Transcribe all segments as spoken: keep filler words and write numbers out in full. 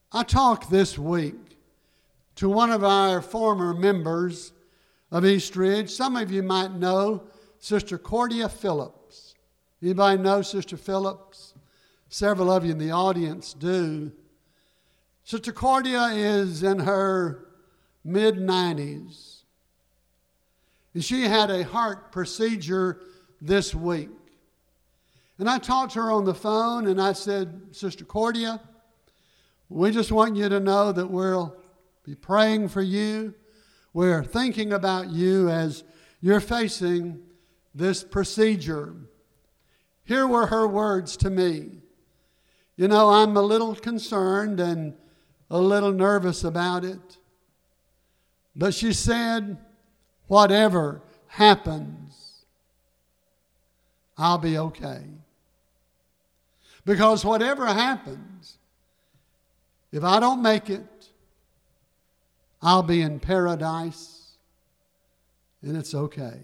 I talked this week to one of our former members of East Ridge. Some of you might know Sister Cordia Phillips. Anybody know Sister Phillips? Several of you in the audience do. Sister Cordia is in her mid nineties. And she had a heart procedure this week. And I talked to her on the phone and I said, Sister Cordia, we just want you to know that we'll be praying for you. We're thinking about you as you're facing this procedure. Here were her words to me. You know, I'm a little concerned and a little nervous about it. But she said, whatever happens, I'll be okay. Because whatever happens, if I don't make it, I'll be in paradise, and it's okay.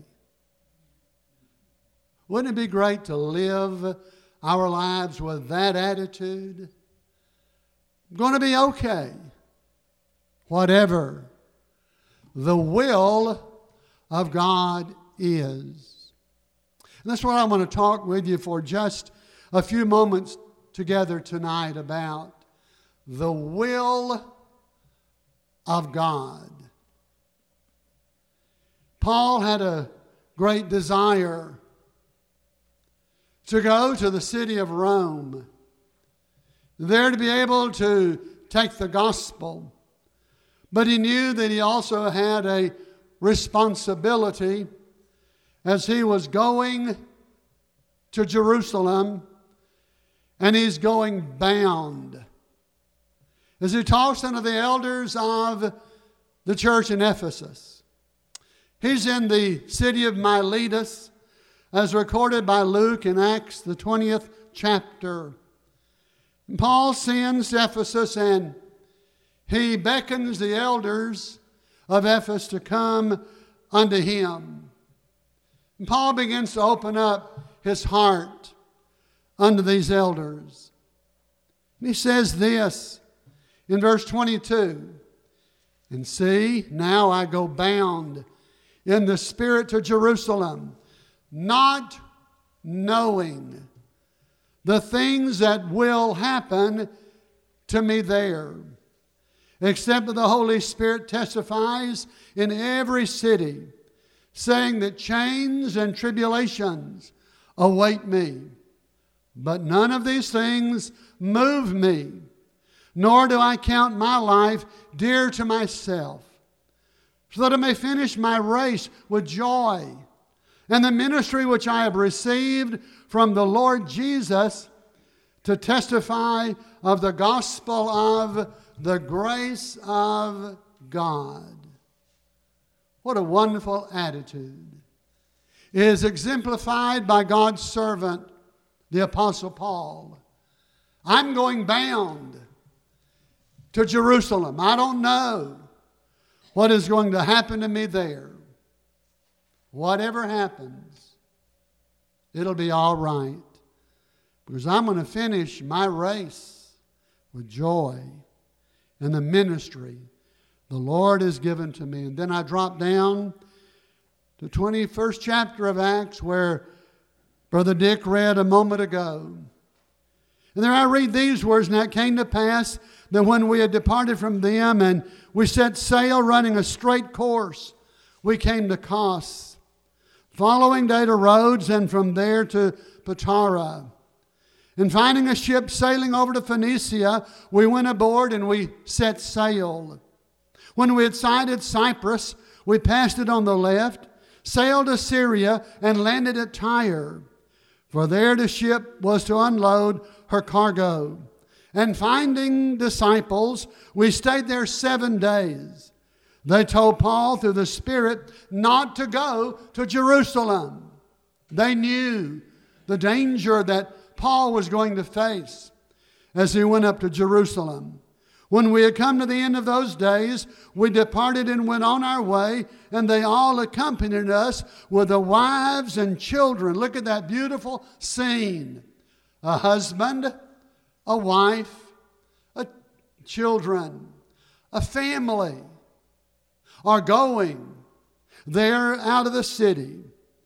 Wouldn't it be great to live our lives with that attitude? I'm going to be okay, whatever the will of God is. And that's what I want to talk with you for just a few moments together tonight about. The will of God. Paul had a great desire to go to the city of Rome, there to be able to take the gospel. But he knew that he also had a responsibility as he was going to Jerusalem, and he's going bound. As he talks unto the elders of the church in Ephesus. He's in the city of Miletus, as recorded by Luke in Acts, the twentieth chapter. And Paul sends to Ephesus, and he beckons the elders of Ephesus to come unto him. And Paul begins to open up his heart unto these elders. And he says this, in verse twenty-two, and see, now I go bound in the Spirit to Jerusalem, not knowing the things that will happen to me there, except that the Holy Spirit testifies in every city, saying that chains and tribulations await me. But none of these things move me, nor do I count my life dear to myself, so that I may finish my race with joy, and the ministry which I have received from the Lord Jesus to testify of the gospel of the grace of God. What a wonderful attitude. It is exemplified by God's servant, the Apostle Paul. I'm going bound to Jerusalem. I don't know what is going to happen to me there. Whatever happens, it'll be all right. Because I'm going to finish my race with joy and the ministry the Lord has given to me. And then I drop down to the twenty-first chapter of Acts, where Brother Dick read a moment ago. And there I read these words, and it came to pass that when we had departed from them and we set sail running a straight course, we came to Kos. Following day to Rhodes, and from there to Patara. And finding a ship sailing over to Phoenicia, we went aboard and we set sail. When we had sighted Cyprus, we passed it on the left, sailed to Syria, and landed at Tyre. For there the ship was to unload her cargo. And finding disciples, we stayed there seven days. They told Paul through the Spirit not to go to Jerusalem. They knew the danger that Paul was going to face as he went up to Jerusalem. When we had come to the end of those days, we departed and went on our way, and they all accompanied us with the wives and children. Look at that beautiful scene. A husband, a wife, a children, a family are going there out of the city.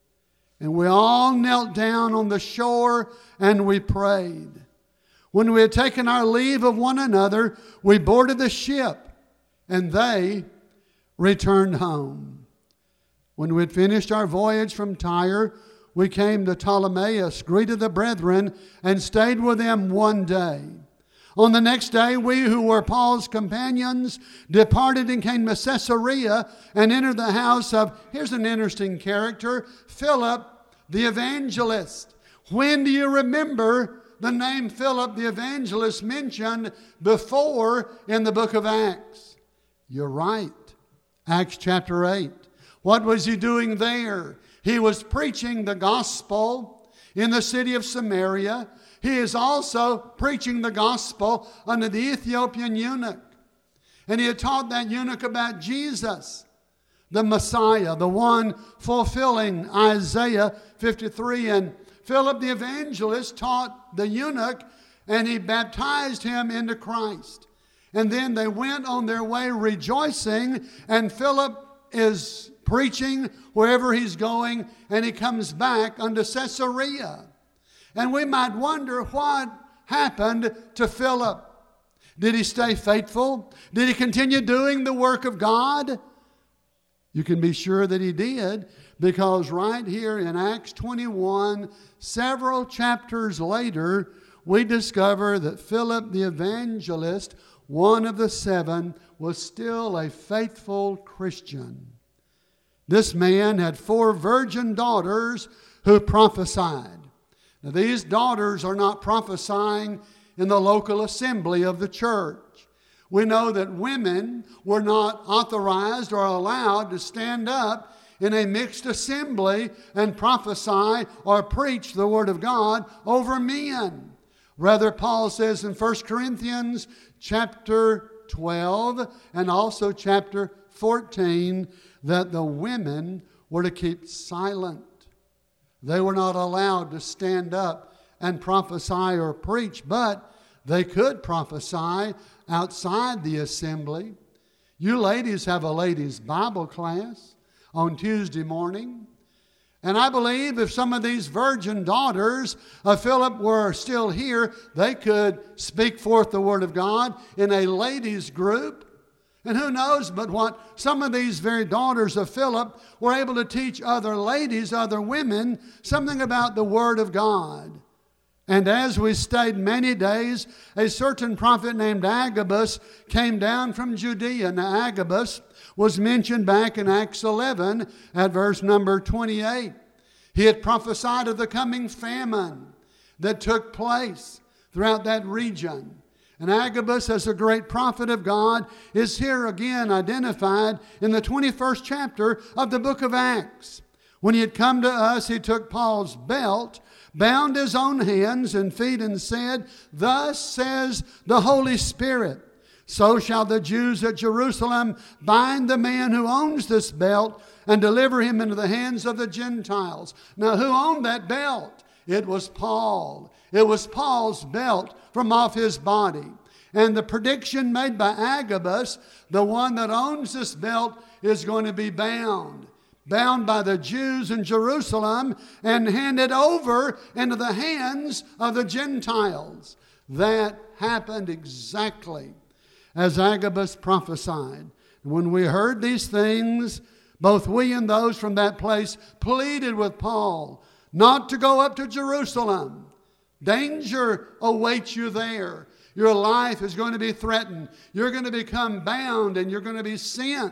And we all knelt down on the shore and we prayed. When we had taken our leave of one another, we boarded the ship and they returned home. When we had finished our voyage from Tyre, we came to Ptolemais, greeted the brethren, and stayed with them one day. On the next day, we who were Paul's companions departed and came to Caesarea and entered the house of, here's an interesting character, Philip the evangelist. When do you remember the name Philip the evangelist mentioned before in the book of Acts? You're right. Acts chapter eight. What was he doing there? He was preaching the gospel in the city of Samaria. He is also preaching the gospel unto the Ethiopian eunuch. And he had taught that eunuch about Jesus, the Messiah, the one fulfilling Isaiah fifty-three. And Philip the evangelist taught the eunuch, and he baptized him into Christ. And then they went on their way rejoicing, and Philip is preaching wherever he's going, and he comes back unto Caesarea. And we might wonder what happened to Philip. Did he stay faithful? Did he continue doing the work of God? You can be sure that he did, because right here in Acts twenty-one, several chapters later, we discover that Philip the evangelist, one of the seven, was still a faithful Christian. This man had four virgin daughters who prophesied. Now, these daughters are not prophesying in the local assembly of the church. We know that women were not authorized or allowed to stand up in a mixed assembly and prophesy or preach the word of God over men. Rather, Paul says in First Corinthians chapter twelve and also chapter fourteen that the women were to keep silent. They were not allowed to stand up and prophesy or preach, but they could prophesy outside the assembly. You ladies have a ladies' Bible class on Tuesday morning. And I believe if some of these virgin daughters of Philip were still here, they could speak forth the word of God in a ladies' group. And who knows but what some of these very daughters of Philip were able to teach other ladies, other women, something about the Word of God. And as we stayed many days, a certain prophet named Agabus came down from Judea. Now Agabus was mentioned back in Acts eleven at verse number twenty-eight. He had prophesied of the coming famine that took place throughout that region. And Agabus, as a great prophet of God, is here again identified in the twenty-first chapter of the book of Acts. When he had come to us, he took Paul's belt, bound his own hands and feet, and said, "Thus says the Holy Spirit, so shall the Jews at Jerusalem bind the man who owns this belt and deliver him into the hands of the Gentiles." Now, who owned that belt? It was Paul. It was Paul's belt from off his body. And the prediction made by Agabus, the one that owns this belt, is going to be bound. Bound by the Jews in Jerusalem and handed over into the hands of the Gentiles. That happened exactly as Agabus prophesied. When we heard these things, both we and those from that place pleaded with Paul not to go up to Jerusalem. Danger awaits you there. Your life is going to be threatened. You're going to become bound and you're going to be sent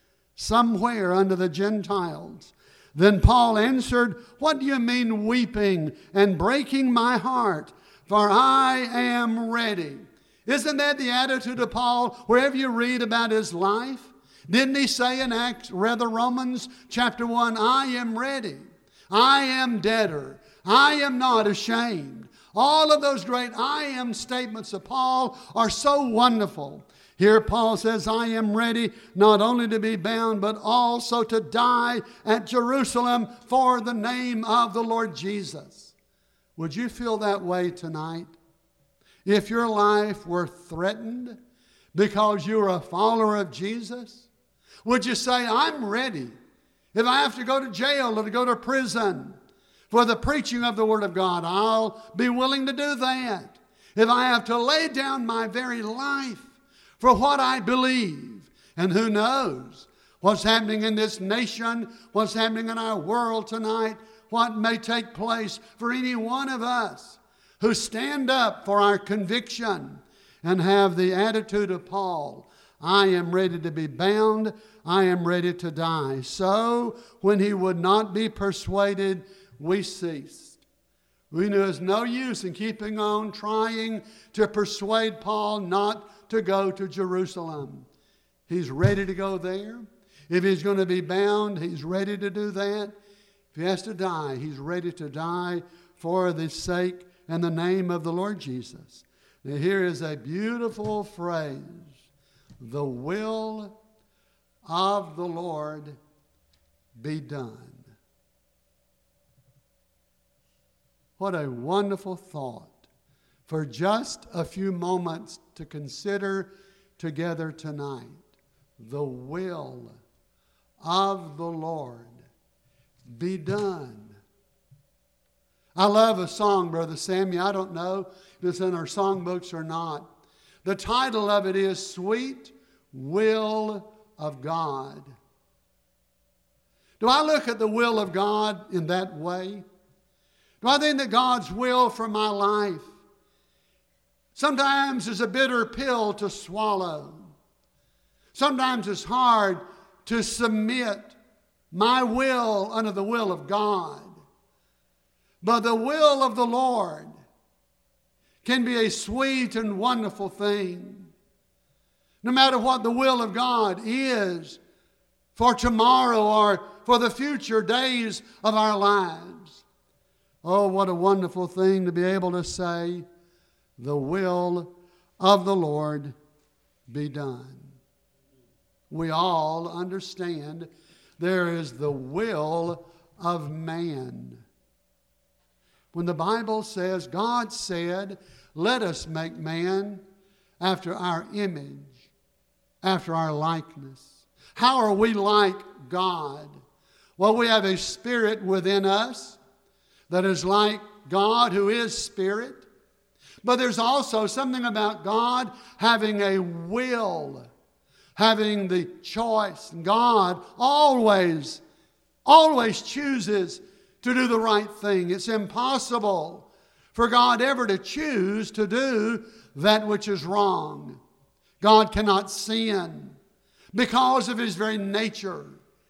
somewhere unto the Gentiles. Then Paul answered, "What do you mean weeping and breaking my heart? For I am ready." Isn't that the attitude of Paul wherever you read about his life? Didn't he say in Acts, rather Romans chapter one, "I am ready. I am debtor. I am not ashamed." All of those great I am statements of Paul are so wonderful. Here Paul says, "I am ready not only to be bound, but also to die at Jerusalem for the name of the Lord Jesus." Would you feel that way tonight? If your life were threatened, because you're a follower of Jesus? Would you say, I'm ready? If I have to go to jail or to go to prison for the preaching of the Word of God, I'll be willing to do that. If I have to lay down my very life for what I believe, and who knows what's happening in this nation, what's happening in our world tonight, what may take place for any one of us who stand up for our conviction and have the attitude of Paul. I am ready to be bound. I am ready to die. So when he would not be persuaded, we ceased. We knew there's no use in keeping on trying to persuade Paul not to go to Jerusalem. He's ready to go there. If he's going to be bound, he's ready to do that. If he has to die, he's ready to die for the sake and the name of the Lord Jesus. Now here is a beautiful phrase. The will of the Lord be done. What a wonderful thought for just a few moments to consider together tonight. The will of the Lord be done. I love a song, Brother Sammy. I don't know if it's in our songbooks or not. The title of it is Sweet Will of God. Do I look at the will of God in that way? Do I think that God's will for my life sometimes is a bitter pill to swallow? Sometimes it's hard to submit my will unto the will of God. But the will of the Lord can be a sweet and wonderful thing. No matter what the will of God is for tomorrow or for the future days of our lives. Oh, what a wonderful thing to be able to say, the will of the Lord be done. We all understand there is the will of man. When the Bible says, God said, let us make man after our image, after our likeness. How are we like God? Well, we have a spirit within us that is like God, who is spirit. But there's also something about God having a will, having the choice. God always, always chooses to do the right thing. It's impossible for God ever to choose to do that which is wrong. God cannot sin because of his very nature.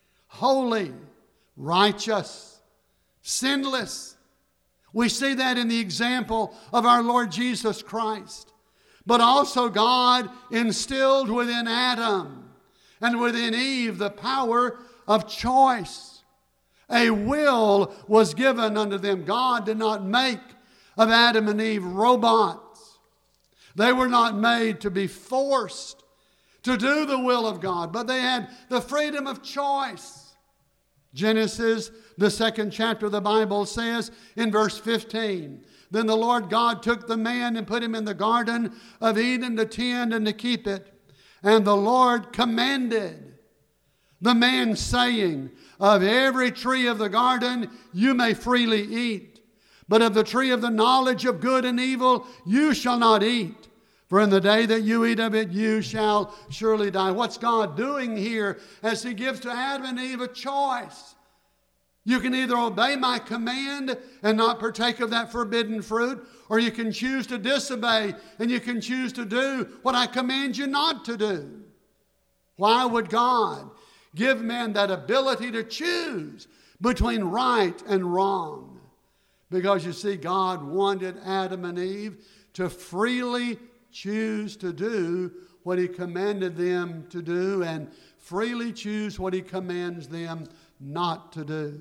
Holy, righteous, sinless. We see that in the example of our Lord Jesus Christ. But also God instilled within Adam and within Eve the power of choice. A will was given unto them. God did not make of Adam and Eve robots. They were not made to be forced to do the will of God, but they had the freedom of choice. Genesis, the second chapter of the Bible, says in verse fifteen, then the Lord God took the man and put him in the garden of Eden to tend and to keep it. And the Lord commanded the man, saying, of every tree of the garden you may freely eat, but of the tree of the knowledge of good and evil you shall not eat. For in the day that you eat of it, you shall surely die. What's God doing here as he gives to Adam and Eve a choice? You can either obey my command and not partake of that forbidden fruit, or you can choose to disobey and you can choose to do what I command you not to do. Why would God give man that ability to choose between right and wrong? Because you see, God wanted Adam and Eve to freely choose to do what he commanded them to do and freely choose what he commands them not to do.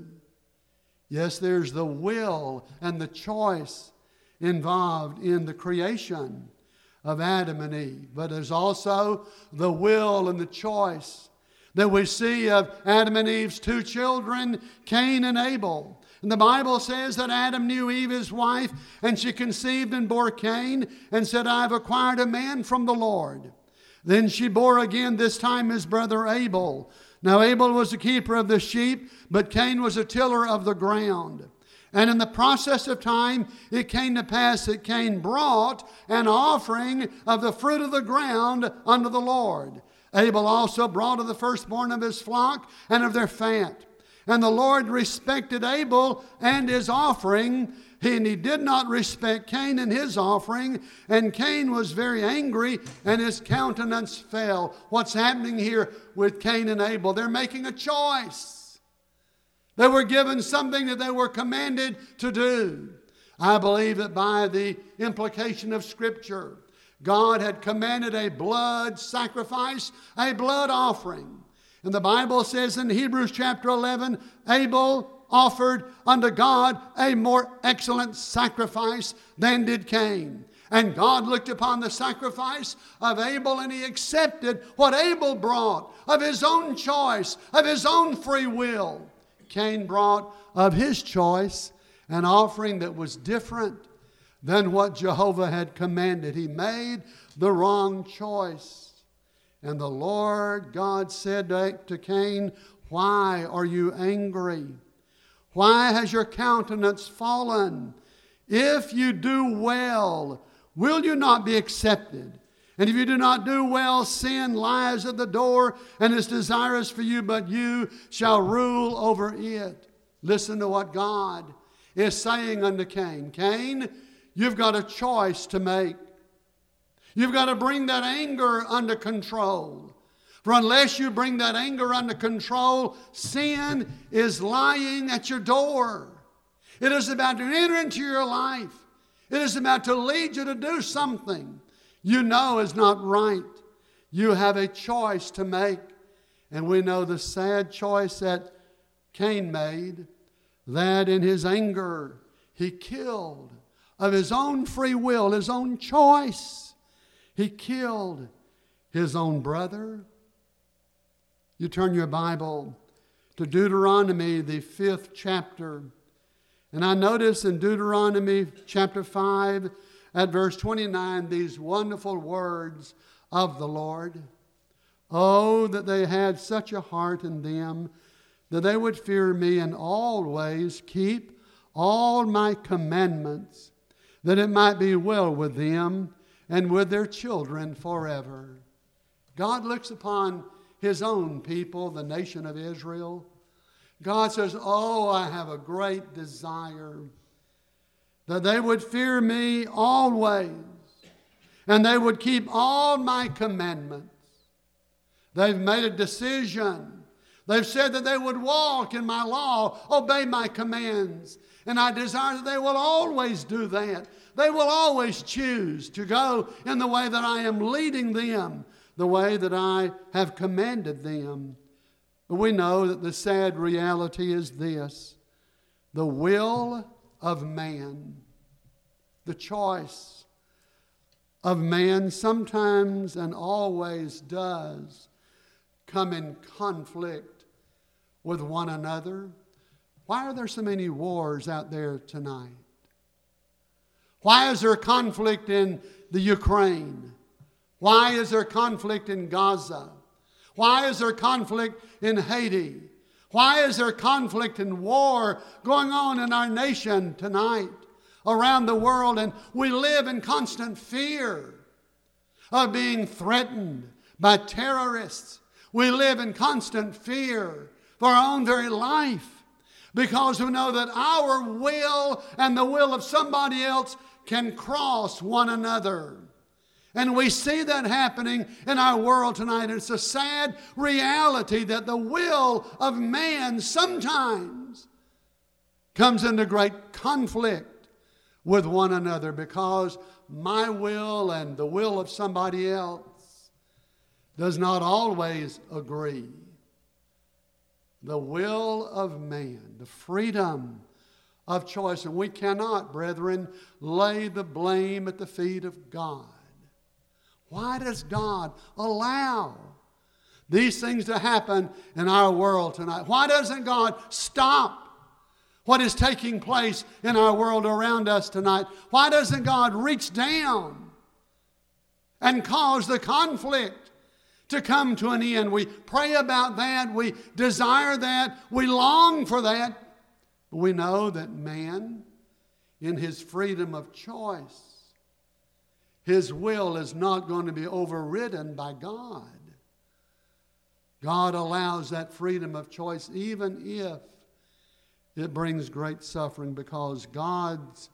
Yes, there's the will and the choice involved in the creation of Adam and Eve. But there's also the will and the choice that we see of Adam and Eve's two children, Cain and Abel. And the Bible says that Adam knew Eve, his wife, and she conceived and bore Cain and said, I have acquired a man from the Lord. Then she bore again, this time his brother Abel. Now Abel was the keeper of the sheep, but Cain was a tiller of the ground. And in the process of time, it came to pass that Cain brought an offering of the fruit of the ground unto the Lord. Abel also brought of the firstborn of his flock and of their fat. And the Lord respected Abel and his offering, and he did not respect Cain and his offering. And Cain was very angry, and his countenance fell. What's happening here with Cain and Abel? They're making a choice. They were given something that they were commanded to do. I believe that by the implication of Scripture, God had commanded a blood sacrifice, a blood offering. And the Bible says in Hebrews chapter eleven, Abel offered unto God a more excellent sacrifice than did Cain. And God looked upon the sacrifice of Abel, and he accepted what Abel brought of his own choice, of his own free will. Cain brought of his choice an offering that was different than what Jehovah had commanded. He made the wrong choice. And the Lord God said to Cain, "Why are you angry? Why has your countenance fallen? If you do well, will you not be accepted? And if you do not do well, sin lies at the door and is desirous for you, but you shall rule over it." Listen to what God is saying unto Cain. Cain, you've got a choice to make. You've got to bring that anger under control. For unless you bring that anger under control, sin is lying at your door. It is about to enter into your life. It is about to lead you to do something you know is not right. You have a choice to make. And we know the sad choice that Cain made, that in his anger he killed of his own free will, his own choice. He killed his own brother. You turn your Bible to Deuteronomy, the fifth chapter. And I notice in Deuteronomy chapter five, at verse twenty-nine, these wonderful words of the Lord. Oh, that they had such a heart in them, that they would fear me and always keep all my commandments, that it might be well with them and with their children forever. God looks upon his own people, the nation of Israel. God says, oh, I have a great desire that they would fear me always, and they would keep all my commandments. They've made a decision. They've said that they would walk in my law, obey my commands. And I desire that they will always do that. They will always choose to go in the way that I am leading them, the way that I have commanded them. But we know that the sad reality is this: the will of man, the choice of man sometimes and always does come in conflict with one another. Why are there so many wars out there tonight? Why is there conflict in the Ukraine? Why is there conflict in Gaza? Why is there conflict in Haiti? Why is there conflict and war going on in our nation tonight, around the world? And we live in constant fear of being threatened by terrorists. We live in constant fear for our own very life, because we know that our will and the will of somebody else can cross one another. And we see that happening in our world tonight. It's a sad reality that the will of man sometimes comes into great conflict with one another, because my will and the will of somebody else does not always agree. The will of man, the freedom of choice. And we cannot, brethren, lay the blame at the feet of God. Why does God allow these things to happen in our world tonight? Why doesn't God stop what is taking place in our world around us tonight? Why doesn't God reach down and cause the conflict to come to an end. We pray about that. We desire that. We long for that. But we know that man, in his freedom of choice, his will is not going to be overridden by God. God allows that freedom of choice even if it brings great suffering, because God's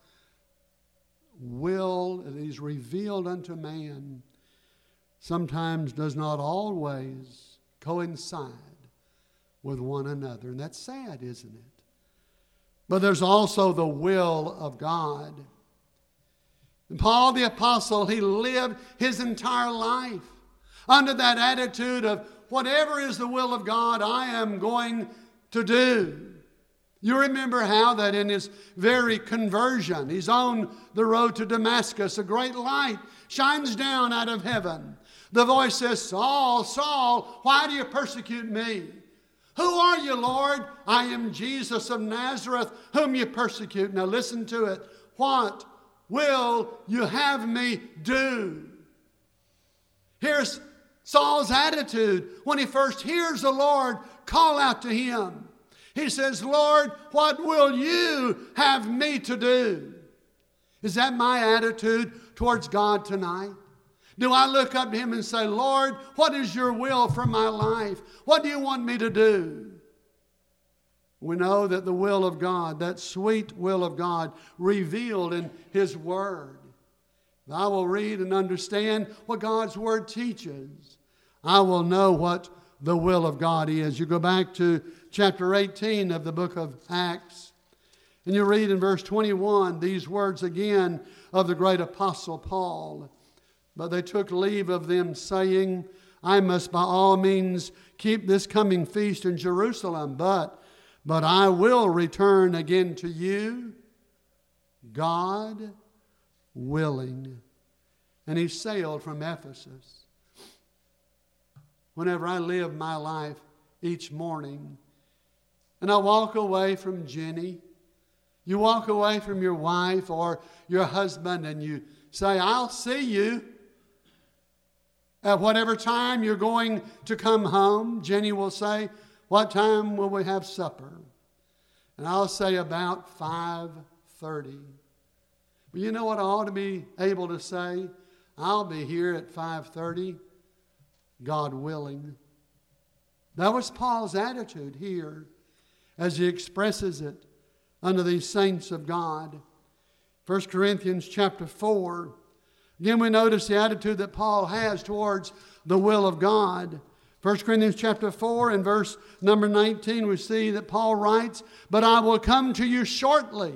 will that He's revealed unto man sometimes does not always coincide with one another. And that's sad, isn't it? But there's also the will of God. And Paul the Apostle, he lived his entire life under that attitude of whatever is the will of God, I am going to do. You remember how that in his very conversion, he's on the road to Damascus, a great light shines down out of heaven. The voice says, Saul, Saul, why do you persecute me? Who are you, Lord? I am Jesus of Nazareth, whom you persecute. Now listen to it. What will you have me do? Here's Saul's attitude when he first hears the Lord call out to him. He says, Lord, what will you have me to do? Is that my attitude towards God tonight? Do I look up to Him and say, Lord, what is your will for my life? What do you want me to do? We know that the will of God, that sweet will of God, revealed in His Word. If I will read and understand what God's Word teaches, I will know what the will of God is. You go back to chapter eighteen of the book of Acts, and you read in verse twenty-one these words again of the great apostle Paul. But they took leave of them, saying, I must by all means keep this coming feast in Jerusalem, but, but I will return again to you, God willing. And he sailed from Ephesus. Whenever I live my life each morning, and I walk away from Jenny, you walk away from your wife or your husband and you say, I'll see you at whatever time you're going to come home. Jenny will say, what time will we have supper? And I'll say about five thirty. But you know what I ought to be able to say? I'll be here at five thirty, God willing. That was Paul's attitude here as he expresses it unto these saints of God. First Corinthians chapter four. Again, we notice the attitude that Paul has towards the will of God. First Corinthians chapter four and verse number nineteen, we see that Paul writes, but I will come to you shortly,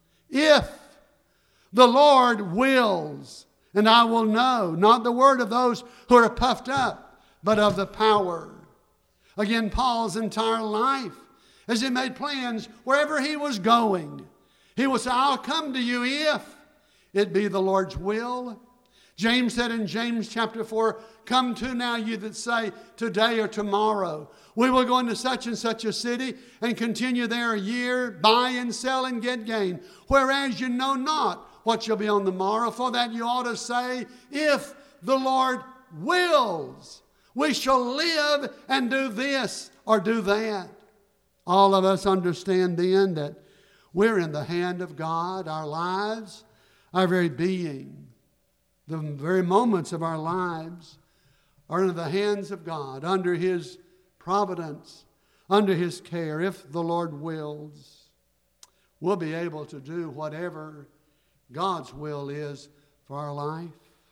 if the Lord wills, and I will know, not the word of those who are puffed up, but of the power. Again, Paul's entire life, as he made plans wherever he was going, he would say, I'll come to you if it be the Lord's will. James said in James chapter four, come to now you that say today or tomorrow, we will go into such and such a city and continue there a year, buy and sell and get gain. Whereas you know not what shall be on the morrow. For that you ought to say, if the Lord wills, we shall live and do this or do that. All of us understand then that we're in the hand of God. Our lives, our very being, the very moments of our lives are in the hands of God, under His providence, under His care. If the Lord wills, we'll be able to do whatever God's will is for our life.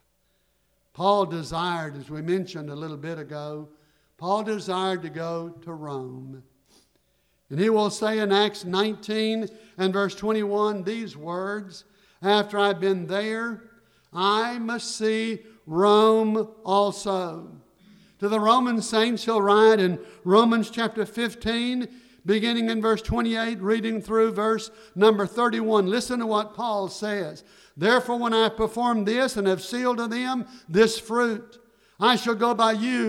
Paul desired, as we mentioned a little bit ago, Paul desired to go to Rome. And he will say in Acts nineteen and verse twenty-one these words, after I've been there, I must see Rome also. To the Roman saints he'll write in Romans chapter fifteen, beginning in verse twenty-eight, reading through verse number thirty-one. Listen to what Paul says. Therefore, when I have performed this and have sealed to them this fruit, I shall go by you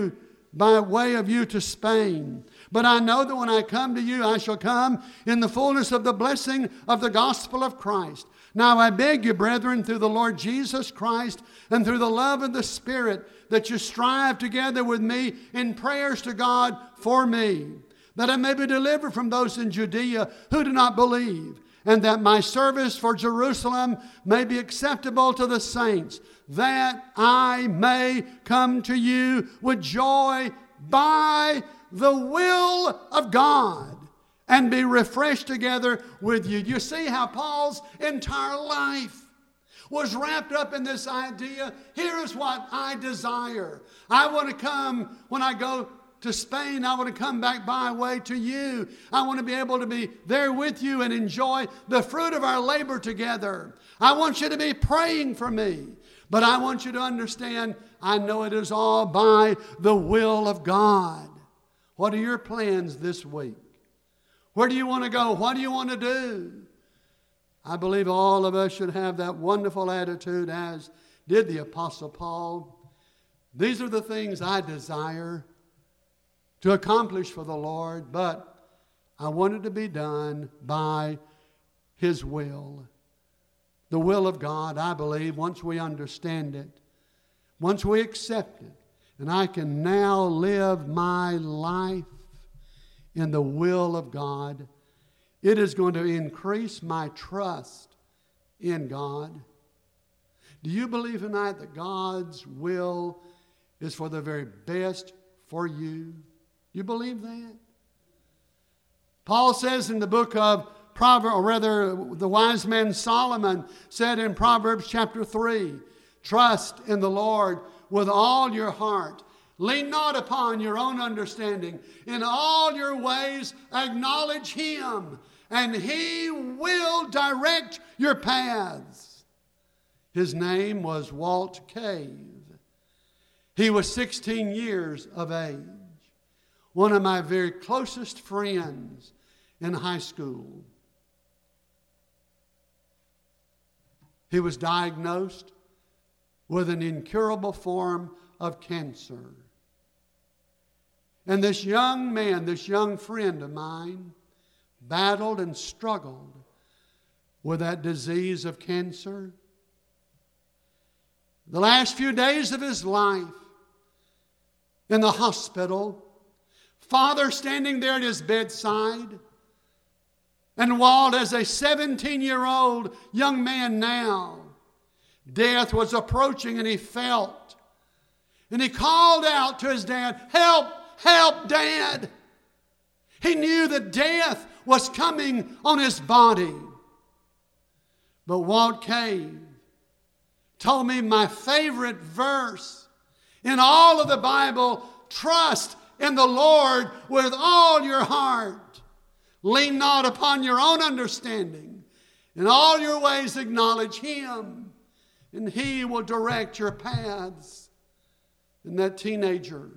by way of you to Spain. But I know that when I come to you, I shall come in the fullness of the blessing of the gospel of Christ. Now I beg you, brethren, through the Lord Jesus Christ and through the love of the Spirit, that you strive together with me in prayers to God for me, that I may be delivered from those in Judea who do not believe, and that my service for Jerusalem may be acceptable to the saints, that I may come to you with joy by the will of God and be refreshed together with you. You see how Paul's entire life was wrapped up in this idea. Here is what I desire. I want to come when I go to Spain. I want to come back by way to you. I want to be able to be there with you and enjoy the fruit of our labor together. I want you to be praying for me. But I want you to understand, I know it is all by the will of God. What are your plans this week? Where do you want to go? What do you want to do? I believe all of us should have that wonderful attitude, as did the Apostle Paul. These are the things I desire to accomplish for the Lord, but I want it to be done by His will. The will of God, I believe, once we understand it, once we accept it, and I can now live my life in the will of God, it is going to increase my trust in God. Do you believe tonight that God's will is for the very best for you? You believe that? Paul says in the book of Proverbs, or rather the wise man Solomon said in Proverbs chapter three, trust in the Lord with all your heart. Lean not upon your own understanding. In all your ways acknowledge Him, and He will direct your paths. His name was Walt Cave. He was sixteen years of age. One of my very closest friends in high school. He was diagnosed with an incurable form of cancer. And this young man, this young friend of mine, battled and struggled with that disease of cancer. The last few days of his life in the hospital, Father standing there at his bedside, and Walt, as a seventeen-year-old young man now, death was approaching, and he felt. And he called out to his dad, help, help, Dad. He knew that death was coming on his body. But Walt Cave told me my favorite verse in all of the Bible, trust in the Lord with all your heart. Lean not upon your own understanding. In all your ways acknowledge Him, and He will direct your paths. And that teenager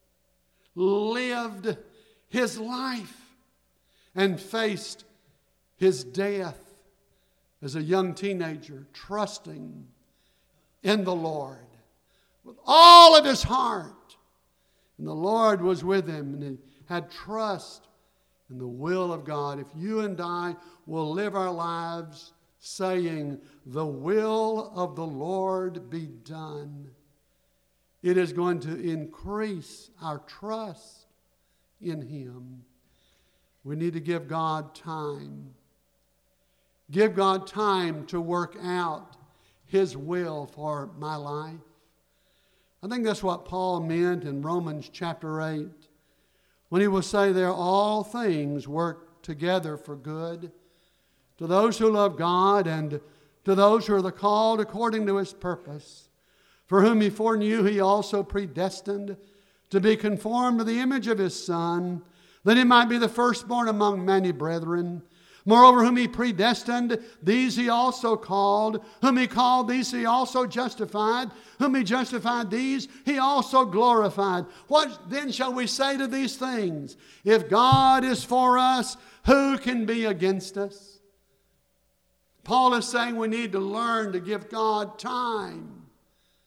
lived his life and faced his death as a young teenager, trusting in the Lord with all of his heart. And the Lord was with him, and he had trust in the will of God. If you and I will live our lives saying, the will of the Lord be done, it is going to increase our trust in Him. We need to give God time. Give God time to work out His will for my life. I think that's what Paul meant in Romans chapter eight, when he will say there, all things work together for good to those who love God and to those who are the called according to His purpose, for whom He foreknew He also predestined to be conformed to the image of His Son, that He might be the firstborn among many brethren. Moreover, whom He predestined, these He also called. Whom He called, these He also justified. Whom He justified, these He also glorified. What then shall we say to these things? If God is for us, who can be against us? Paul is saying we need to learn to give God time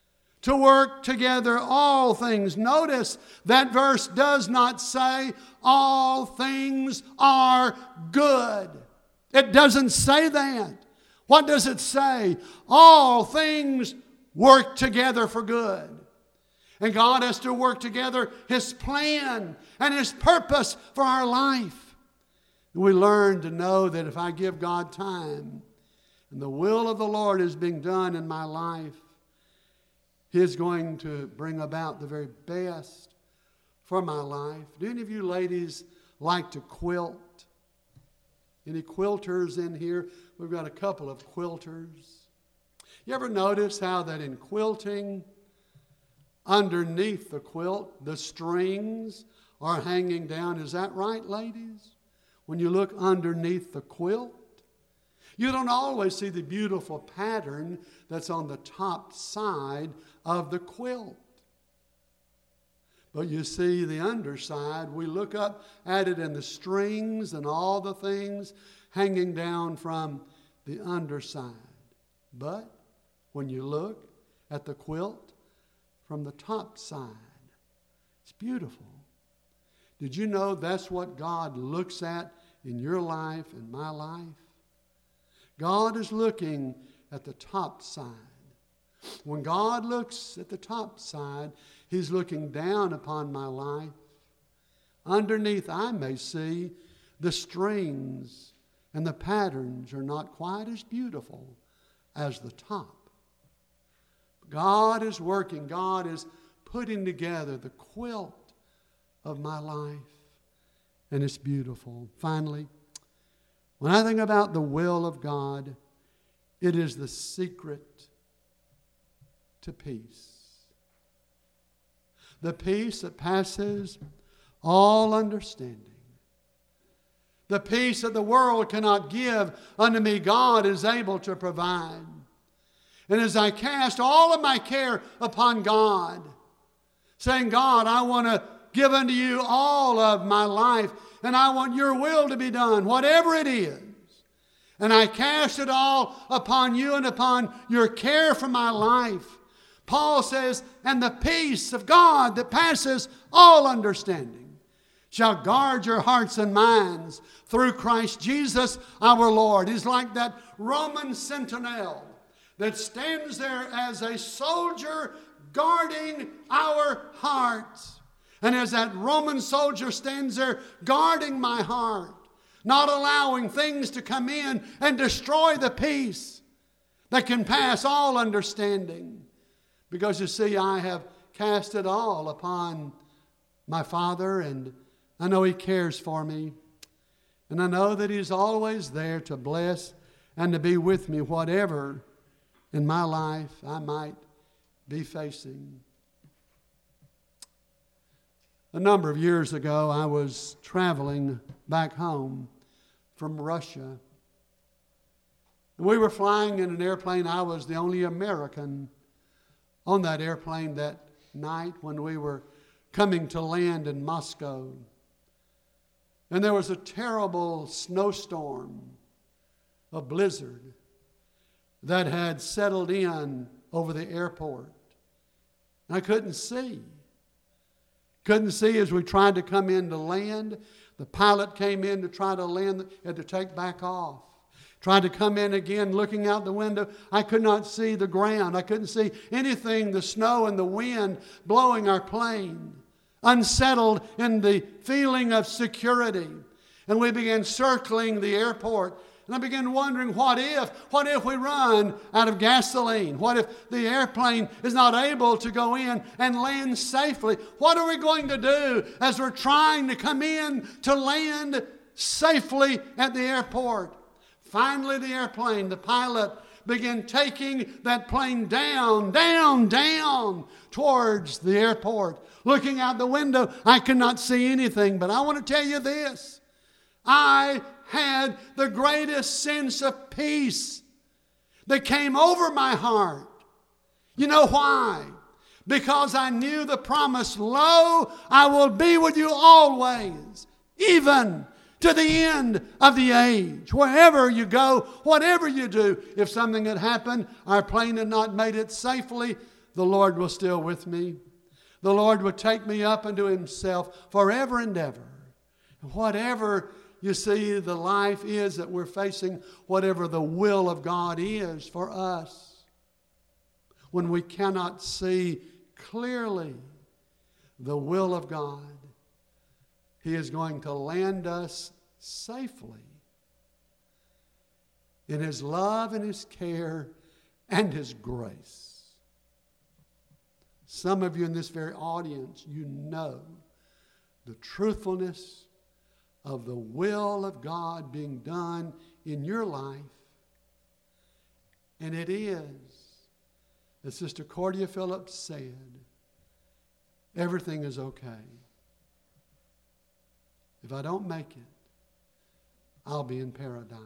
to work together all things. Notice that verse does not say all things are good. It doesn't say that. What does it say? All things work together for good. And God has to work together His plan and His purpose for our life. And we learn to know that if I give God time and the will of the Lord is being done in my life, He is going to bring about the very best for my life. Do any of you ladies like to quilt? Any quilters in here? We've got a couple of quilters. You ever notice how that in quilting, underneath the quilt, the strings are hanging down? Is that right, ladies? When you look underneath the quilt, you don't always see the beautiful pattern that's on the top side of the quilt. But you see the underside. We look up at it, and the strings and all the things hanging down from the underside. But when you look at the quilt from the top side, it's beautiful. Did you know that's what God looks at in your life and my life? God is looking at the top side. When God looks at the top side, He's looking down upon my life. Underneath, I may see the strings and the patterns are not quite as beautiful as the top. God is working. God is putting together the quilt of my life, and it's beautiful. Finally, when I think about the will of God, it is the secret to peace. The peace that passes all understanding. The peace that the world cannot give unto me, God is able to provide. And as I cast all of my care upon God, saying, God, I want to give unto you all of my life, and I want your will to be done, whatever it is. And I cast it all upon you and upon your care for my life. Paul says, and the peace of God that passes all understanding shall guard your hearts and minds through Christ Jesus our Lord. He's like that Roman sentinel that stands there as a soldier guarding our hearts. And as that Roman soldier stands there guarding my heart, not allowing things to come in and destroy the peace that can pass all understanding. Because you see, I have cast it all upon my Father, and I know He cares for me. And I know that He's always there to bless and to be with me, whatever in my life I might be facing. A number of years ago, I was traveling back home from Russia. We were flying in an airplane. I was the only American on that airplane that night when we were coming to land in Moscow. And there was a terrible snowstorm, a blizzard that had settled in over the airport. I couldn't see. Couldn't see as we tried to come in to land. The pilot came in to try to land, had to take back off. Tried to come in again, looking out the window. I could not see the ground. I couldn't see anything, the snow and the wind blowing our plane. Unsettled in the feeling of security. And we began circling the airport. And I began wondering, what if? What if we run out of gasoline? What if the airplane is not able to go in and land safely? What are we going to do as we're trying to come in to land safely at the airport? Finally, the airplane, the pilot began taking that plane down, down, down towards the airport. Looking out the window, I could not see anything, but I want to tell you this. I had the greatest sense of peace that came over my heart. You know why? Because I knew the promise, lo, I will be with you always, even to the end of the age. Wherever you go, whatever you do, if something had happened, our plane had not made it safely the Lord will still with me. The Lord will take me up into Himself forever and ever. And whatever you see the life is that we're facing, whatever the will of God is for us, when we cannot see clearly the will of God, He is going to land us safely in His love and His care and His grace. Some of you in this very audience, you know the truthfulness of the will of God being done in your life. And it is, as Sister Cordia Phillips said, everything is okay. If I don't make it, I'll be in paradise.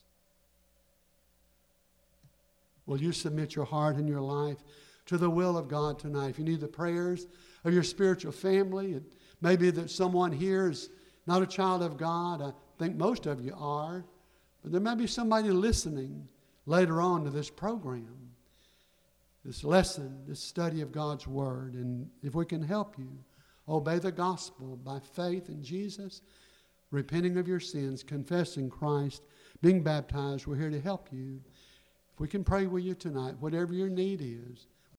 Will you submit your heart and your life to the will of God tonight? If you need the prayers of your spiritual family, it may be that someone here is not a child of God. I think most of you are. But there may be somebody listening later on to this program, this lesson, this study of God's Word. And if we can help you obey the gospel by faith in Jesus, repenting of your sins, confessing Christ, being baptized, we're here to help you. If we can pray with you tonight, whatever your need is,